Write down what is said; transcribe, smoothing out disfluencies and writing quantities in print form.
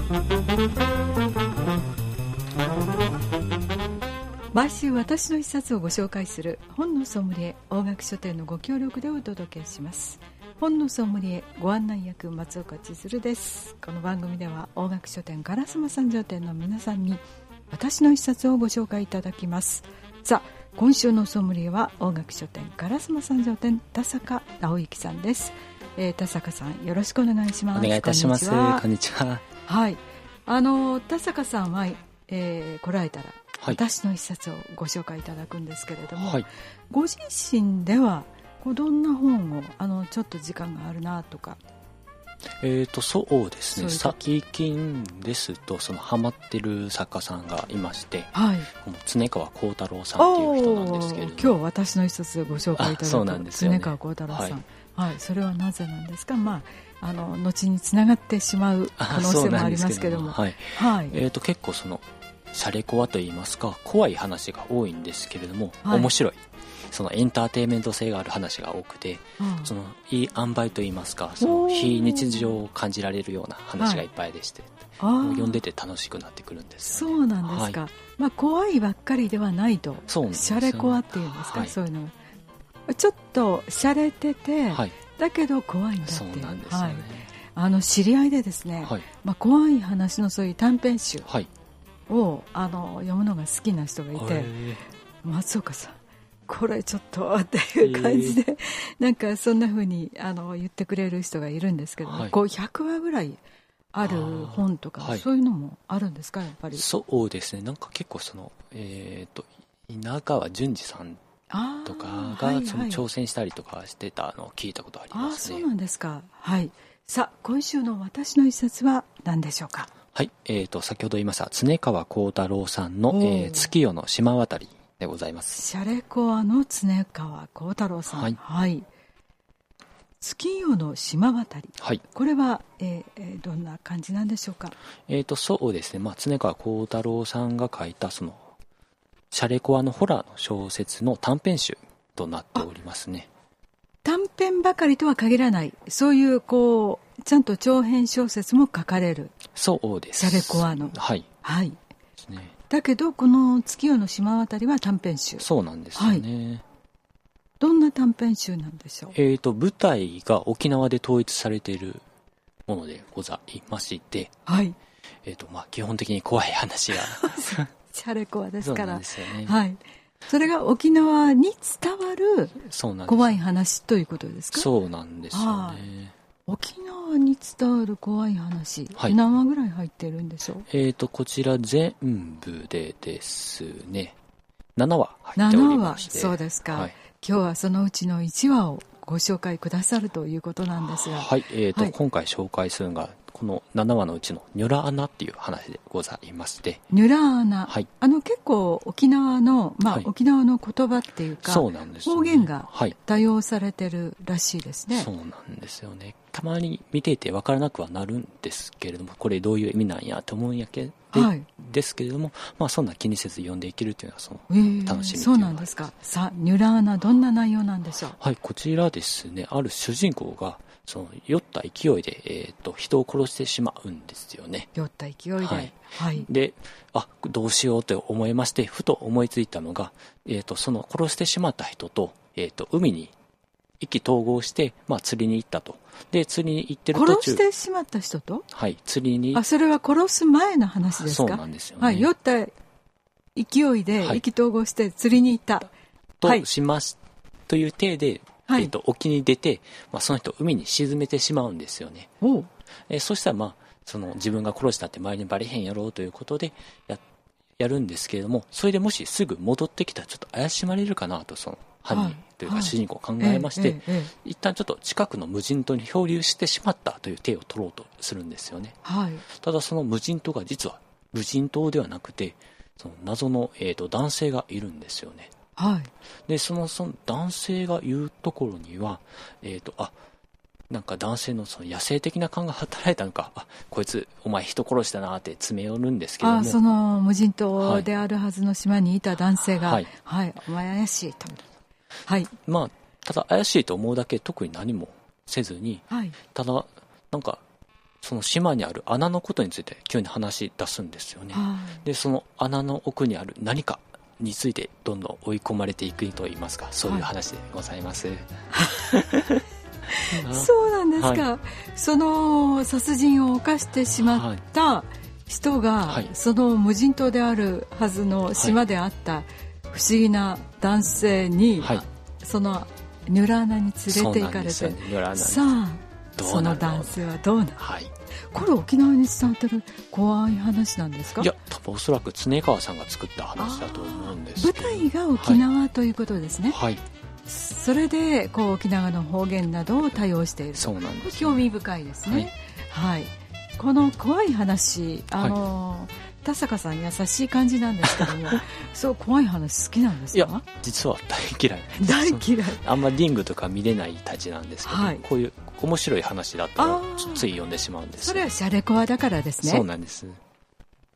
毎週私の一冊をご紹介する本のソムリエ大学書店のご協力でお届けします。本のソムリエご案内役松岡千鶴です。この番組では大学書店烏丸三条店の皆さんに私の一冊をご紹介いただきます。さあ、今週のソムリエは大学書店烏丸三条店田坂直之さんです。田坂さん、よろしくお願いします。 お願いいたします。こんにちは。 はい、田坂さんは、来られたら、はい、私の一冊をご紹介いただくんですけれども、はい、ご自身ではどんな本をちょっと時間があるなとか。 そうですね、最近ですとハマってる作家さんがいまして、はい、この常川幸太郎さんっていう人なんですけれども、 今日私の一冊でご紹介いただくそうなんですよね、 常川幸太郎さん、はいはい、それはなぜなんですか。後につながってしまう可能性もありますけども、 はいはい、結構シャレコアといいますか怖い話が多いんですけれども、はい、面白いエンターテインメント性がある話が多くて、いい塩梅といいますか非日常を感じられるような話がいっぱいでして、はい、読んでて楽しくなってくるんですよね。 そうなんですか、はい、怖いばっかりではないと。 そうなんですよ、 シャレコアっていうんですか、はい、そういうのがちょっとシャレてて、はい、だけど怖いんだっていう。 そうなんですよね、 はい、知り合いでですね、はい、怖い話のそういう短編集を、読むのが好きな人がいて、松岡さんこれちょっとっていう感じで、なんかそんな風に言ってくれる人がいるんですけど、はい、100話ぐらいある本とか、はい、そういうのもあるんですか。やっぱりそうですね、なんか結構稲川淳二さんとかが挑戦したりとかしてたのを聞いたことありますね。 そうなんですか。はい、さあ今週の私の一冊は何でしょうか。 はい、先ほど言いました常川幸太郎さんの、月夜の島渡りでございます。 シャレコアの常川幸太郎さん、はいはい、月夜の島渡り、はい、これは、どんな感じなんでしょうか。 そうですね、常川幸太郎さんが書いたシャレコアのホラーの小説の短編集となっておりますね。 短編ばかりとは限らない、そういうちゃんと長編小説も書かれる。 そうです、 シャレコアの、 はい、はい、ですね。 だけどこの月夜の島渡りは短編集。 そうなんですよね、はい、 どんな短編集なんでしょう。 舞台が沖縄で統一されているものでございまして、はい、基本的に怖い話がシャレコアですから。 そうなんですよね、 はい、それが沖縄に伝わる怖い話ということですか。 そうなんですよね。 沖縄に伝わる怖い話、はい、何話ぐらい入ってるんでしょう。 こちら全部でですね7話入っておりまして。 7話、そうですか、はい、今日はそのうちの1話をご紹介くださるということなんですが、 はい、はい、今回紹介するのがこの7話のうちのニョラ穴っていう話でございまして。 ニョラ穴、 はい、 結構沖縄の、はい、沖縄の言葉っていうか、 そうなんですよね、 方言が多用されてるらしいですね。 そうなんですよね。たまに見ていて分からなくはなるんですけれども、これどういう意味なんやと思うんやけど、はい、ですけれども、そんな気にせず読んでいけるというのは楽しみというのがあります。 そうなんですか。さあニョラ穴、どんな内容なんでしょう。 はい、こちらですね、ある主人公が酔った勢いで、人を殺してしまうんですよね。 酔った勢いで、はいはい、でどうしようと思いまして、ふと思いついたのが、その殺してしまった人と、海に意気投合して、釣りに行ったと。で釣りに行ってる途中、 殺してしまった人と、 はい、釣りに、 それは殺す前の話ですか。 そうなんですよね、 はい、酔った勢いで意気投合して釣りに行った、 としますという体で、はい、沖に出て、その人を海に沈めてしまうんですよね。そしたら、自分が殺したって周りにバレへんやろうということでやるんですけれども、それでもしすぐ戻ってきたらちょっと怪しまれるかなと犯人というか主人公を考えまして、一旦ちょっと近くの無人島に漂流してしまったという手を取ろうとするんですよね、はい、ただその無人島が実は無人島ではなくて、謎の、男性がいるんですよね。はい、でその男性が言うところには、なんか男性の野生的な感が働いたのか、こいつお前人殺したなって詰め寄るんですけども、 その無人島であるはずの島にいた男性が、はいはい、お前怪しいと、はい、ただ怪しいと思うだけ特に何もせずに、はい、ただなんかその島にある穴のことについて急に話し出すんですよね。でその穴の奥にある何かについてどんどん追い込まれていくといいますか、そういう話でございます、 そうなんですか、その殺人を犯してしまった人が、その無人島であるはずの島であった不思議な男性に、そのニュラ穴に連れて行かれて、さあその男性はどうなる、これ沖縄に伝わってる怖い話なんですか？ いや、多分おそらく常川さんが作った話だと思うんですけど、 舞台が沖縄ということですね。それでこう沖縄の方言などを多用している。 そうなんです、 興味深いですね。この怖い話、田坂さん優しい感じなんですけどもそう怖い話好きなんですか？ いや、実は大嫌い大嫌い。 あんまりリングとか見れないたちなんですけど、こういう面白い話だったらつい読んでしまうんです。 それはシャレコアだからですね。 そうなんです。